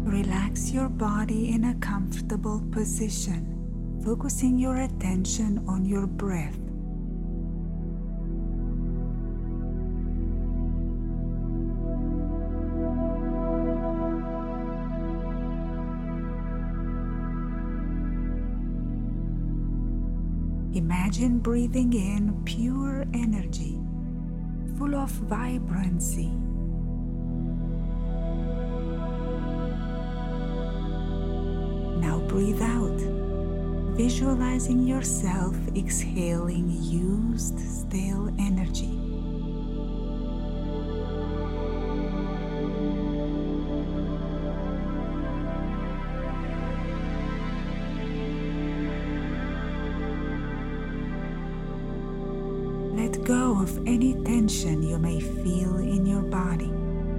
Relax your body in a comfortable position, focusing your attention on your breath. Imagine breathing in pure energy, full of vibrancy. Now breathe out, visualizing yourself exhaling used, stale energy. Let go of any tension you may feel in your body.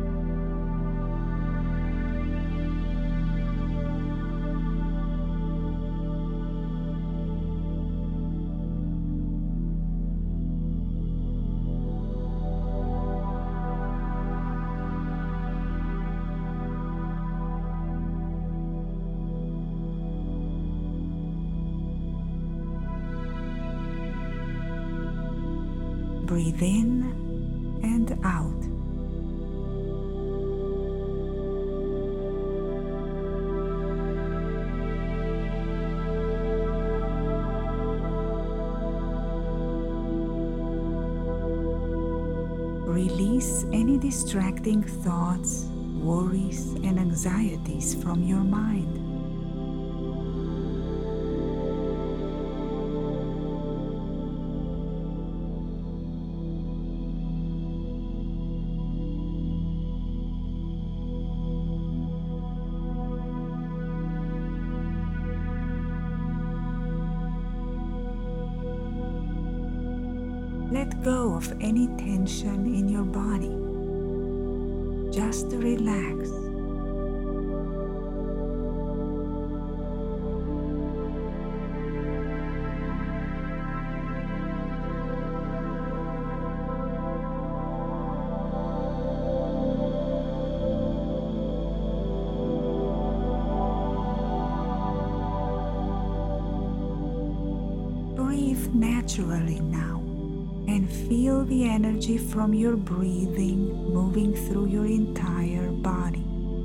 Breathe in and out. Release any distracting thoughts, worries, and anxieties from your mind. Let go of any tension in your body. Just relax. Breathe naturally now. And feel the energy from your breathing moving through your entire body.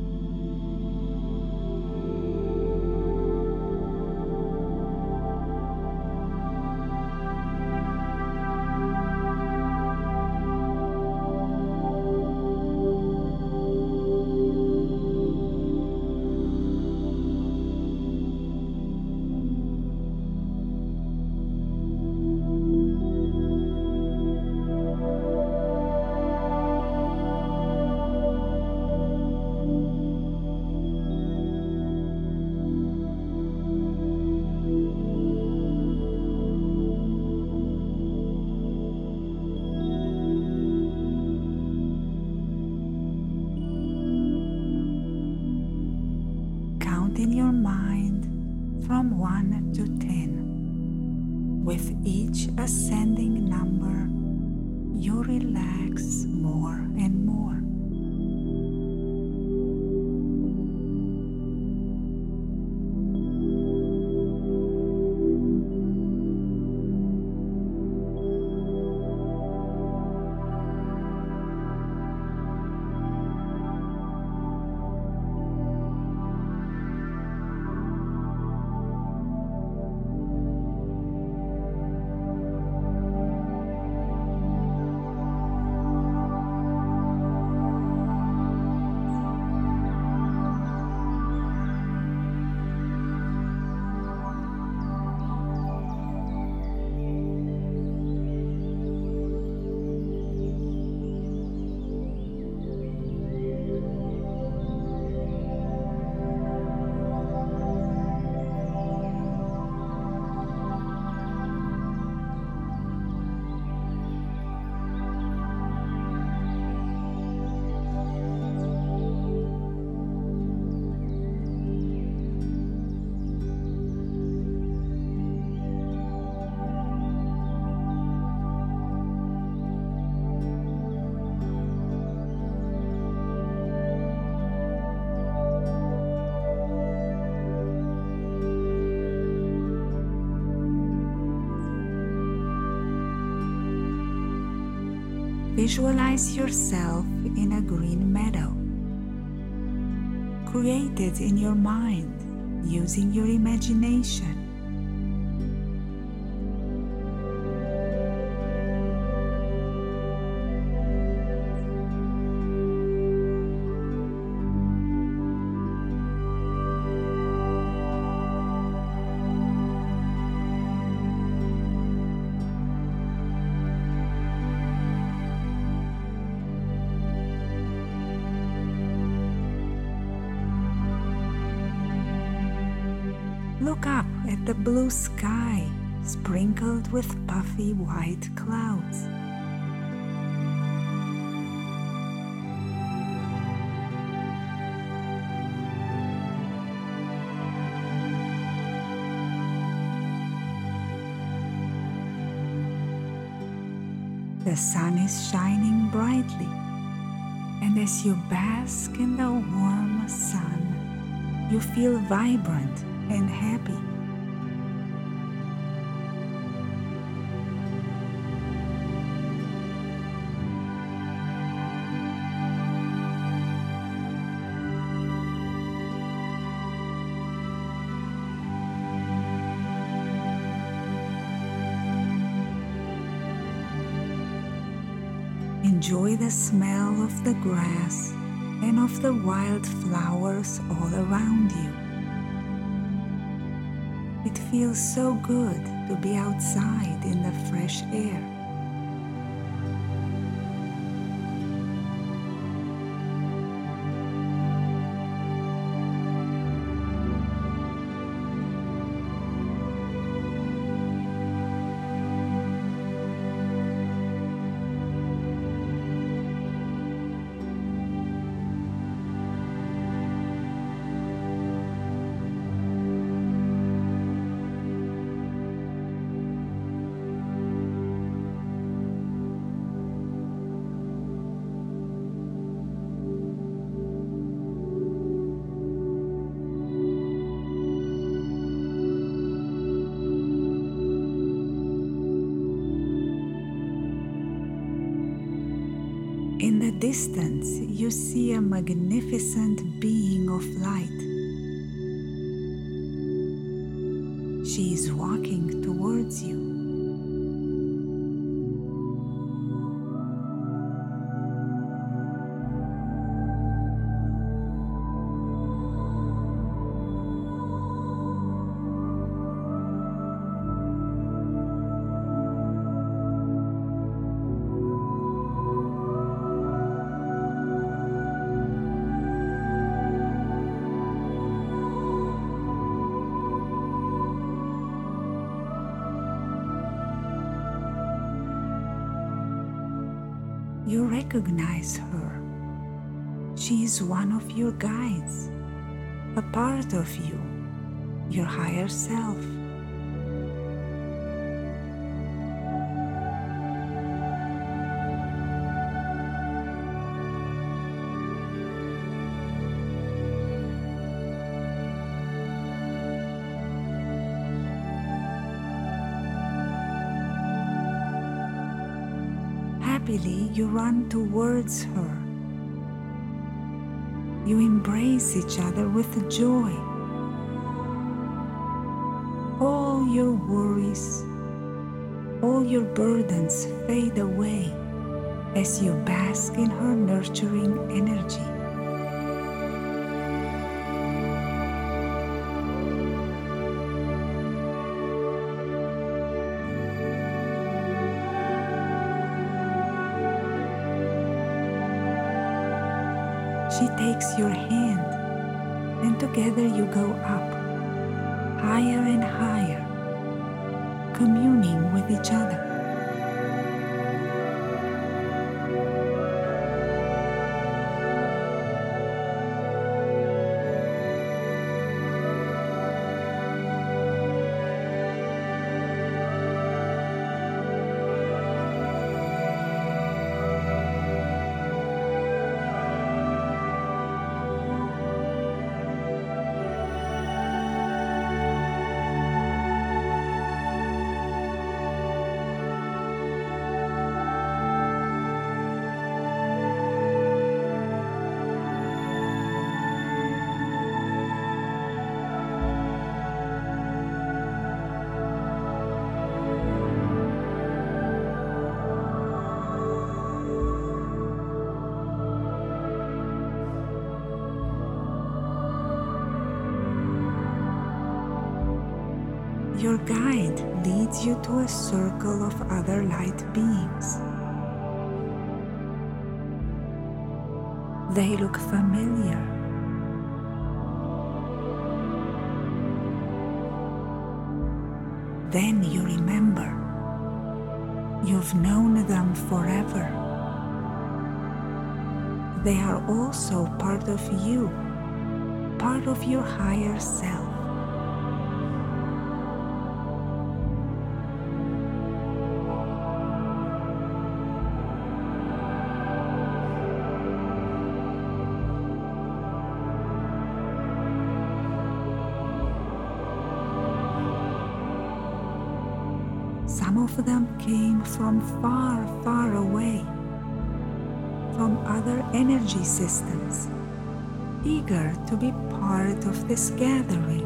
In your mind from 1 to 10. With each ascending number, you relax more and more. Visualize yourself in a green meadow, created in your mind using your imagination. Look up at the blue sky, sprinkled with puffy white clouds. The sun is shining brightly, and as you bask in the warm sun, you feel vibrant and happy. Enjoy the smell of the grass and of the wild flowers all around you. It feels so good to be outside in the fresh air. In the distance, you see a magnificent being of light. She is walking towards you. You recognize her. She is one of your guides, a part of you, your higher self. Happily, you run towards her. You embrace each other with joy. All your worries, all your burdens fade away as you bask in her nurturing energy. She takes your hand, and together you go up, higher and higher, communing with each other. Your guide leads you to a circle of other light beings. They look familiar. Then you remember, you've known them forever. They are also part of you, part of your higher self. Some of them came from far, far away, from other energy systems, eager to be part of this gathering.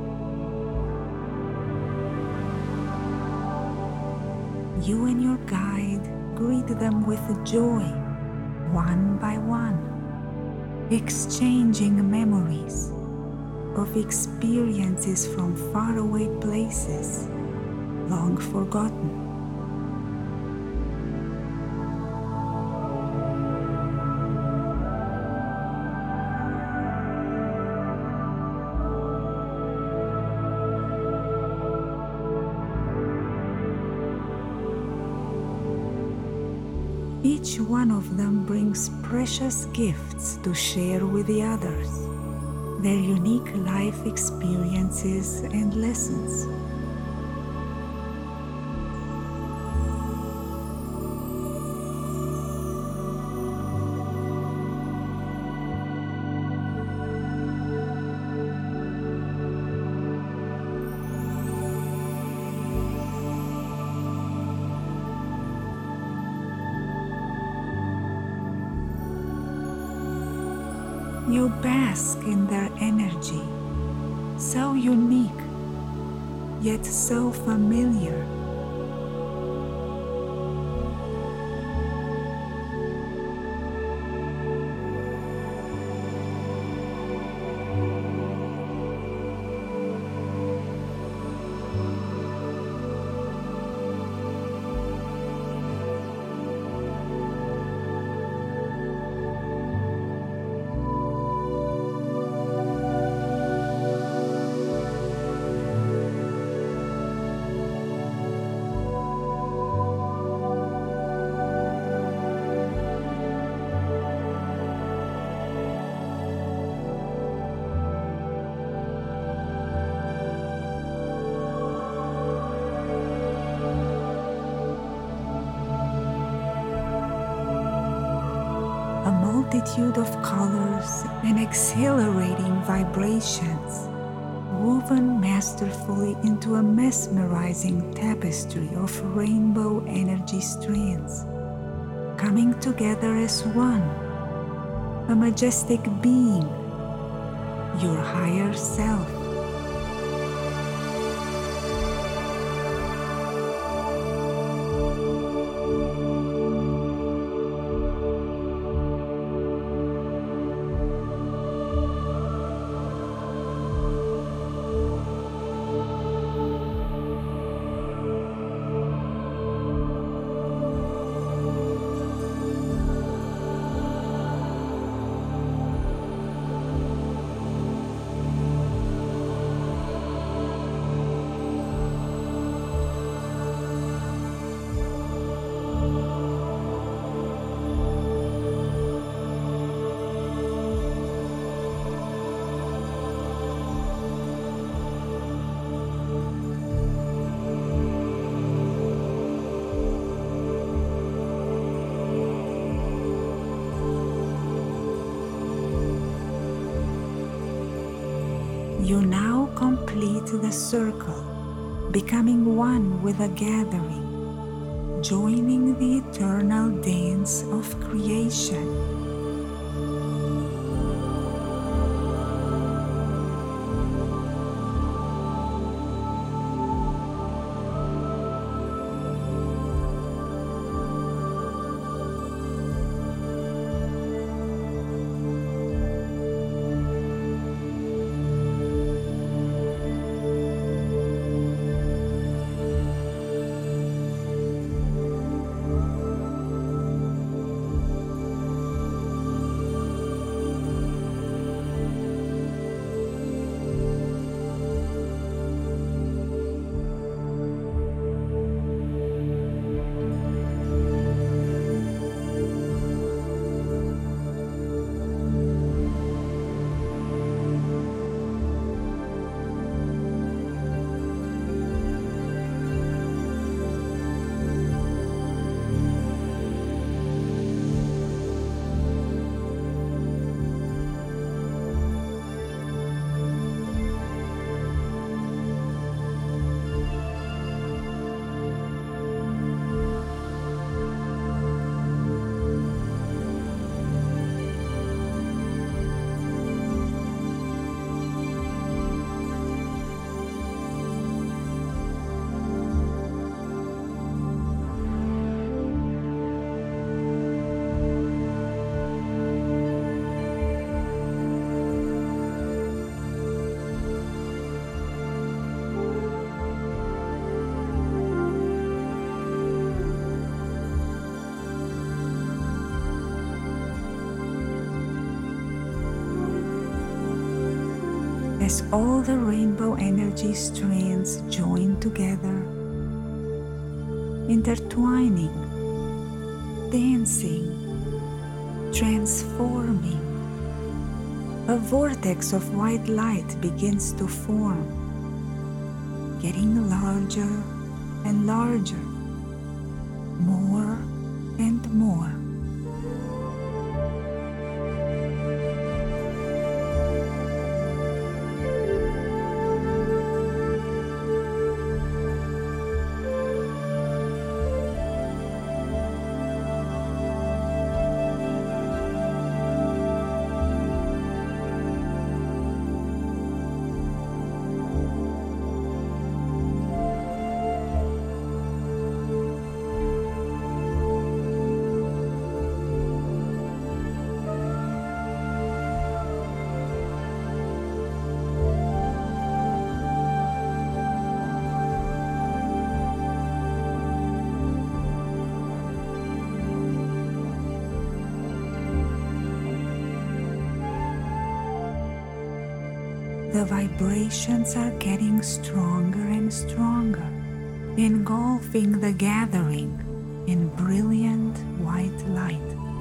You and your guide greet them with joy, one by one, exchanging memories of experiences from faraway places, long forgotten. Each one of them brings precious gifts to share with the others, their unique life experiences and lessons. You bask in their energy, so unique, yet so familiar. A multitude of colors and exhilarating vibrations, woven masterfully into a mesmerizing tapestry of rainbow energy strands, coming together as one, a majestic being, your higher self. You now complete the circle, becoming one with the gathering, joining the eternal dance of creation. as all the rainbow energy strands join together, intertwining, dancing, transforming. A vortex of white light begins to form, getting larger and larger, more and more. The vibrations are getting stronger and stronger, engulfing the gathering in brilliant white light.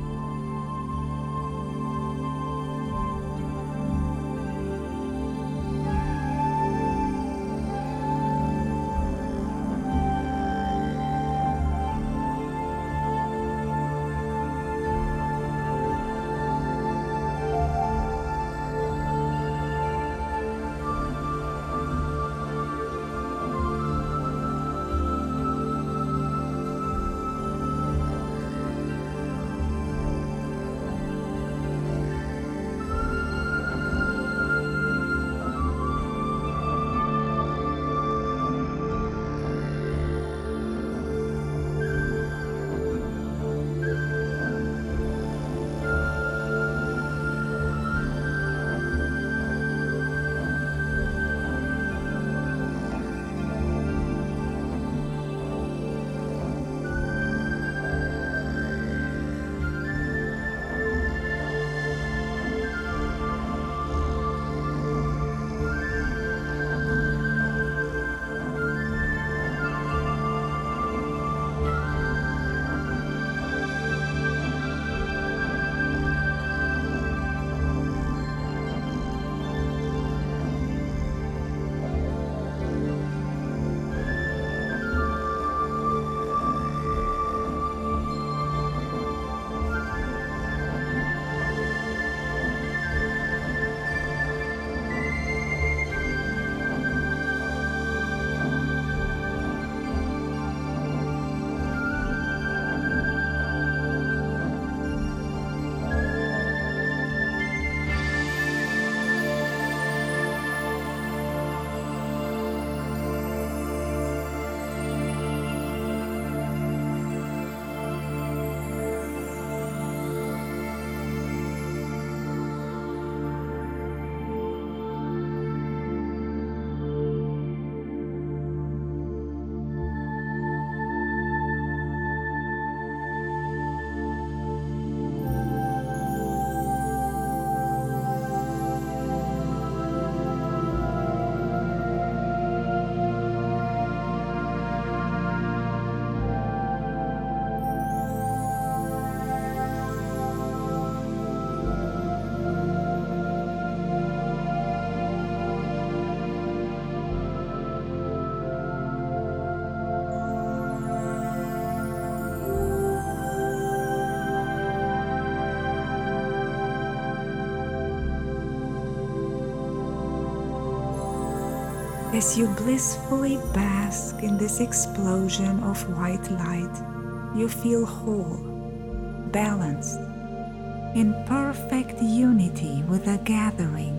As you blissfully bask in this explosion of white light, you feel whole, balanced, in perfect unity with the gathering,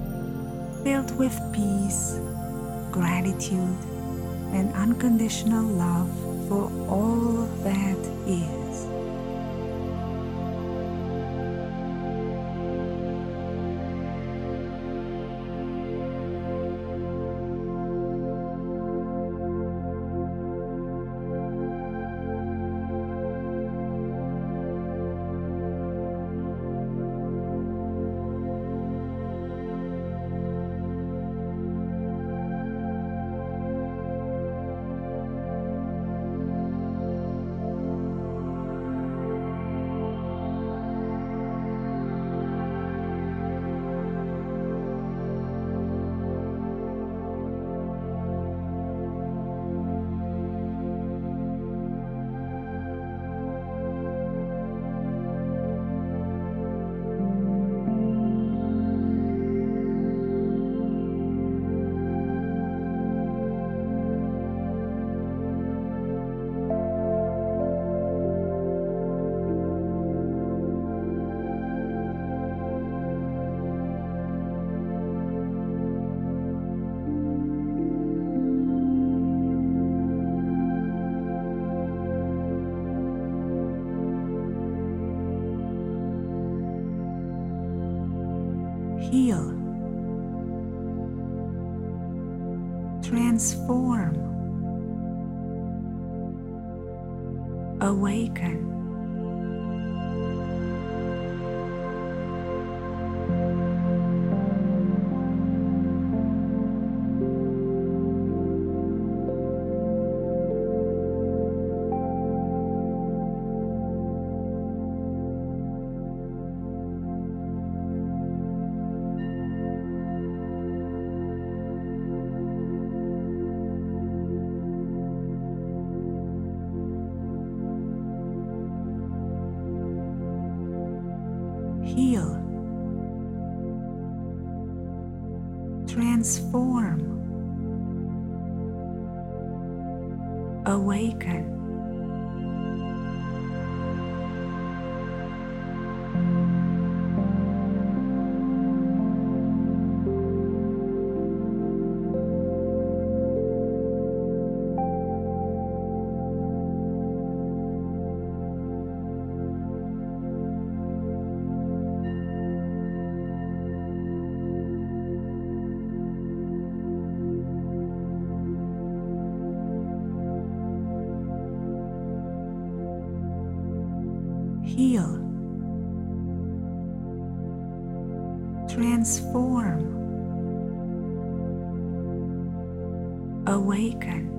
filled with peace, gratitude, and unconditional love for all that is. transform, awaken, heal, transform, awaken, heal, transform, awaken,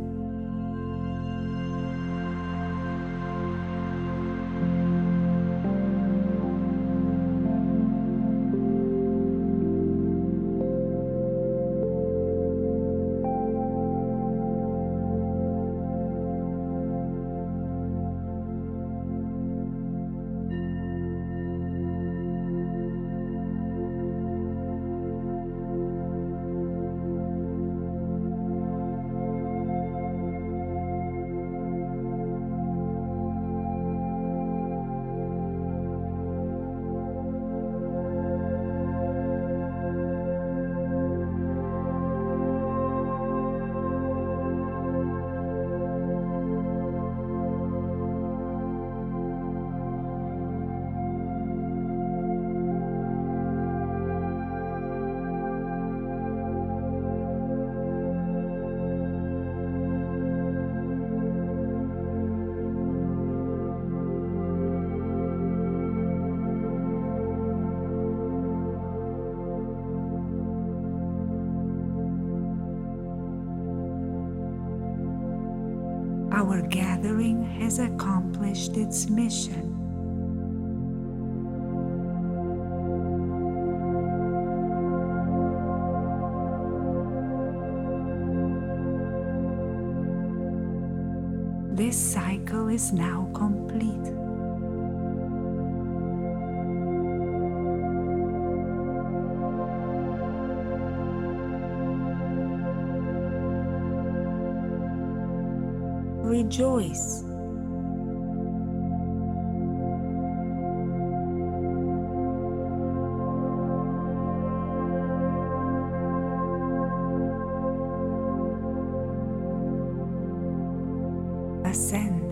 Our gathering has accomplished its mission. This cycle is now complete. Rejoice. Ascend.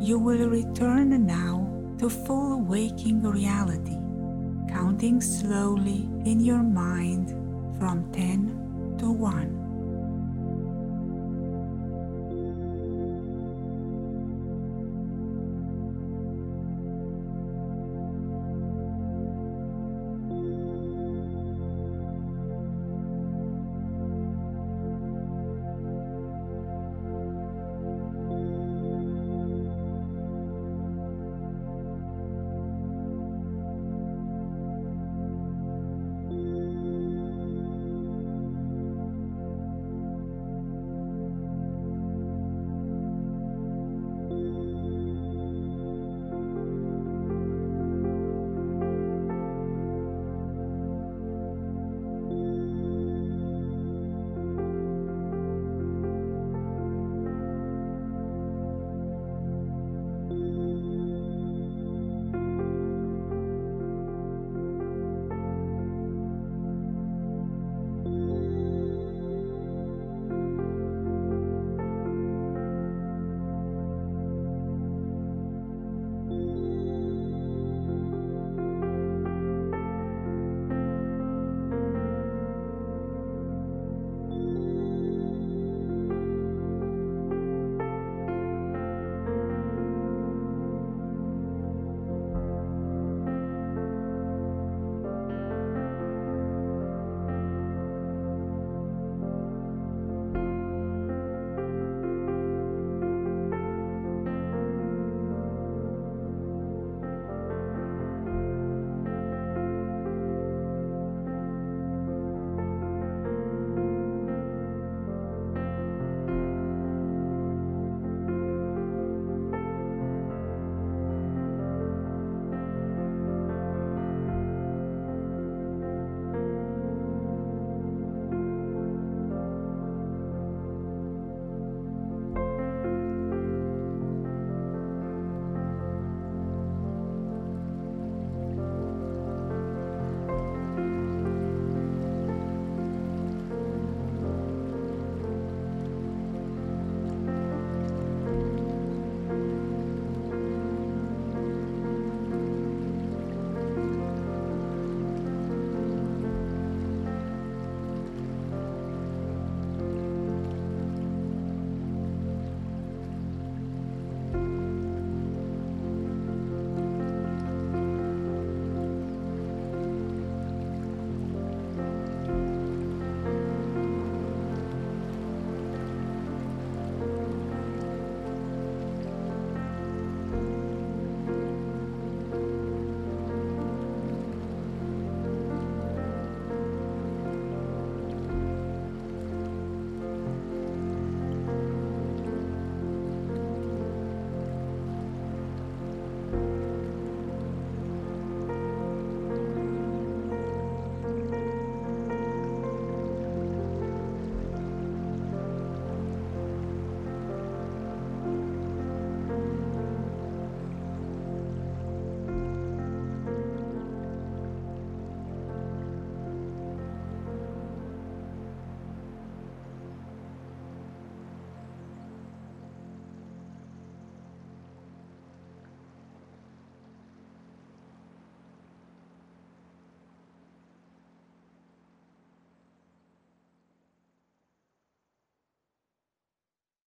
You will return now to full waking reality, counting slowly in your mind from 10 to 1.